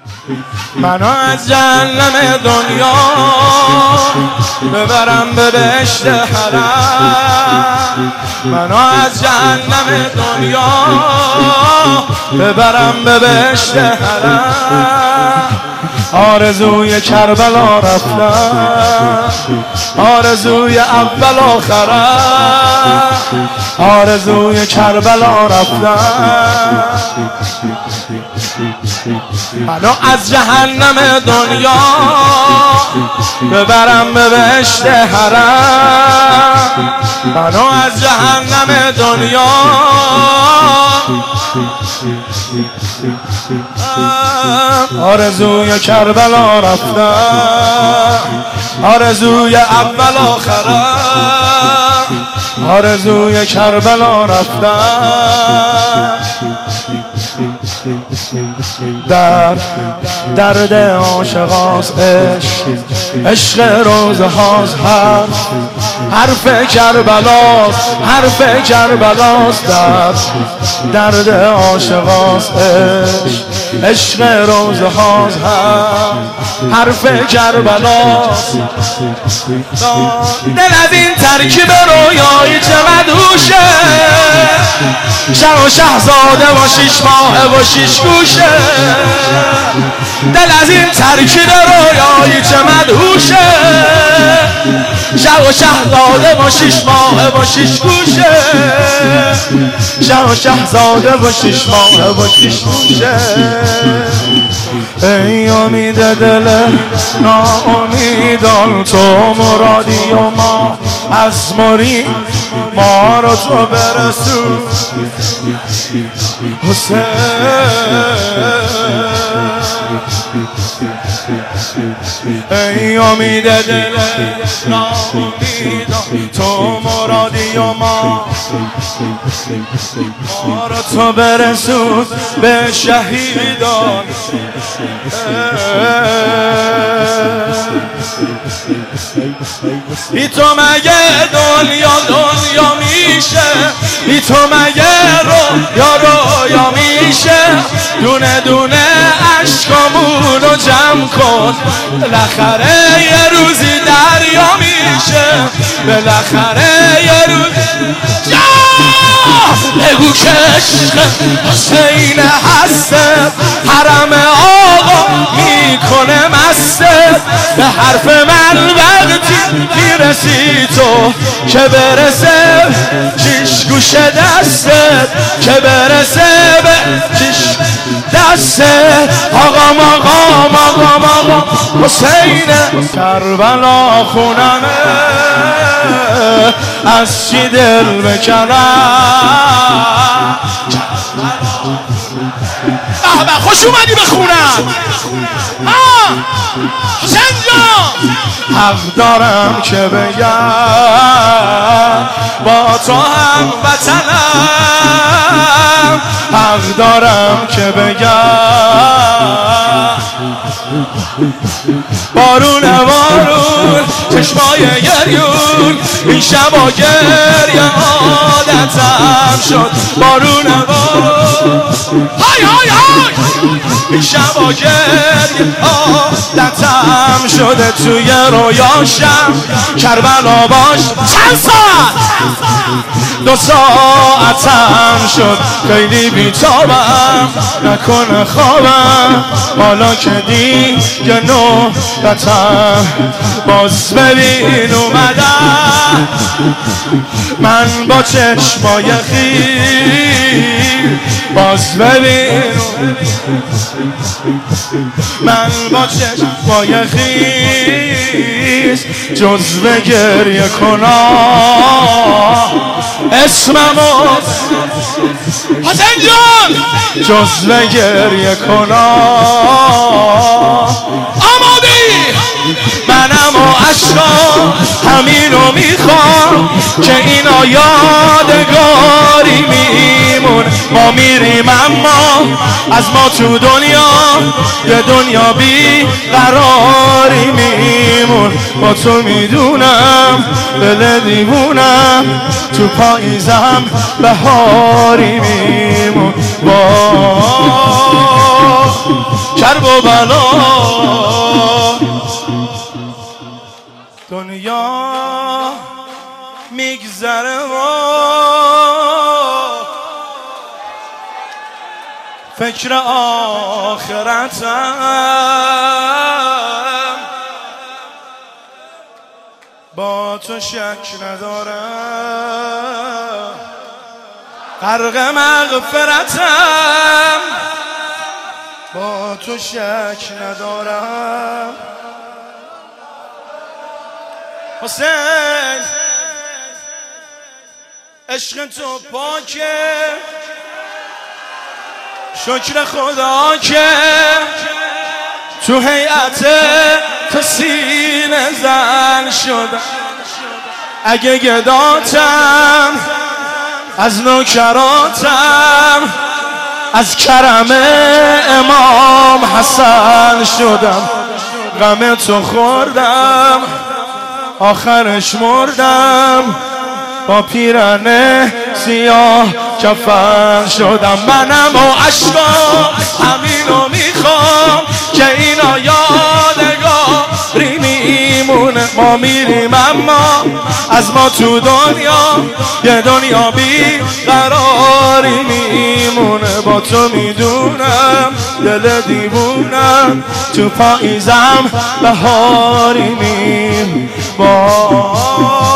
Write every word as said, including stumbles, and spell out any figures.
منو از جهنم دنیا ببرم به بهشت حرم، منو از جهنم دنیا ببرم به بهشت حرم. آرزوی کربلا رفتم، آرزوی اول آخرم، آرزوی کربلا رفتم. منو از جهنم دنیا ببرم به بهشت حرم، منو از جهنم دنیا آرزوی کربلا رفتم، آرزوی اول آخرم، آرزوی کربلا رفتم. در درد عاشقاست عشق، عشق روزه هاست حرف، حرف کربلاست، حرف کربلاست. در درد عاشقاست عشق، عشق روزه هاست حرف، حرف کربلاست. دل از این ترکیب رویایی چه مدهوشه، شه و شهزاده و شیش ماه و شیش گوشه. دل از این ترکیب رویایی چه مدهوشه، شه و شهزاده و شیش ماه و شیش گوشه، شه و شهزاده و شیش ماه و شیش گوشه. ای امید دل ناامیدان، تو مرادی و ما از مری، ما رو تو برسون حسین. ای امید دل ناامیدان، تو مرادی و ما، ما رو تو برسون به شهیدان. بی تو مگه دنیا دنیا میشه، بی تو مگه رویا رویا میشه. دونه دونه عشقامون رو جمع کن، بالاخره یه روزی دریا میشه، بالاخره یه روزی. بگو که عشق حسین هسته، حرم آقا میکنه مسته. به حرف من وقتی میرسی تو، که برسه شیش گوش دسته، که برسه به شیش دسته. آقام آقام آقام آقام حسین کربلا خونمه، از چی دل بکنم. به خوش اومدی به خونم حسین جان. حق دارم که بگم با تو هم وطنم، حق دارم که بگم بارون بارون چشمای گریون، این شبا گریه عادتم شد. بارون بارون های های های، این شبا گریه عادتم شده. توی رویاشم کربلا باش چند ساعت، دو ساعتم شد. خیلی بیتابم نکنه خوابم، حالا که دیگه نوبتم. باز ببین اومدم من با چشمای خیر، باز ببین من با چشمای خیر. جزو گریه کنم اسممو حسین جان، جزو گریه کنم. آمادی منم و عشقا همینو میخوام، که اینا یادگاری میمون. ما میریم اما از ما تو دنیا یه دنیا بی قراری میمون. با تو میدونم دل دیوونم، تو پاییزم بهاری میمون. با کرب و بلا. دنیا میگذره و فکر آخرتم با تو شک ندارم، غرق مغفرتم با تو شک ندارم. حسین عشق تو پاکه، شکر خدا که تو هیئت تو سینه زن شدم. اگه گداتم از نوکراتم، از کرم امام حسن شدم. غم تو خوردم آخرش مردم، با پیرن سیاه کفن شدم. منم و عشقا همینو میخوام که اینا یادگاری میمونه. ما میریم اما از ما تو دنیا یه دنیا بی قراری میمونه. با تو میدونم دل دیوونم، تو پاییزم بهاری میم. با